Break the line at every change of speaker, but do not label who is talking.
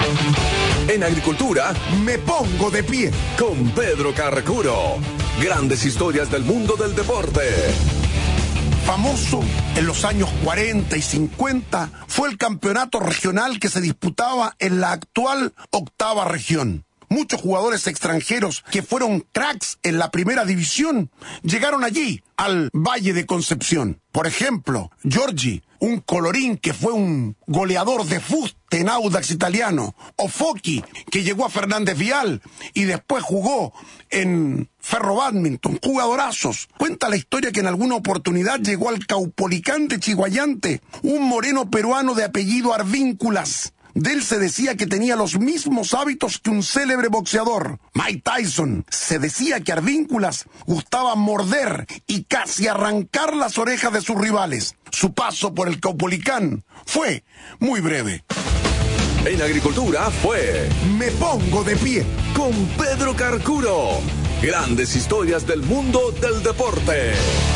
En agricultura, me pongo de pie con Pedro Carcuro. Grandes historias del mundo del deporte.
Famoso en los años 40 y 50 fue el campeonato regional que se disputaba en la actual octava región. Muchos jugadores extranjeros que fueron cracks en la primera división llegaron allí, al Valle de Concepción. Por ejemplo, Giorgi, un colorín que fue un goleador de fuste en Audax Italiano. O Foki, que llegó a Fernández Vial y después jugó en Ferro Badminton. Jugadorazos. Cuenta la historia que en alguna oportunidad llegó al Caupolicán de Chiguayante un moreno peruano de apellido Arvínculas. De él se decía que tenía los mismos hábitos que un célebre boxeador, Mike Tyson. Se decía que Arvínculas gustaba morder y casi arrancar las orejas de sus rivales. Su paso por el Caupolicán fue muy breve.
En agricultura fue Me Pongo de Pie con Pedro Carcuro. Grandes historias del mundo del deporte.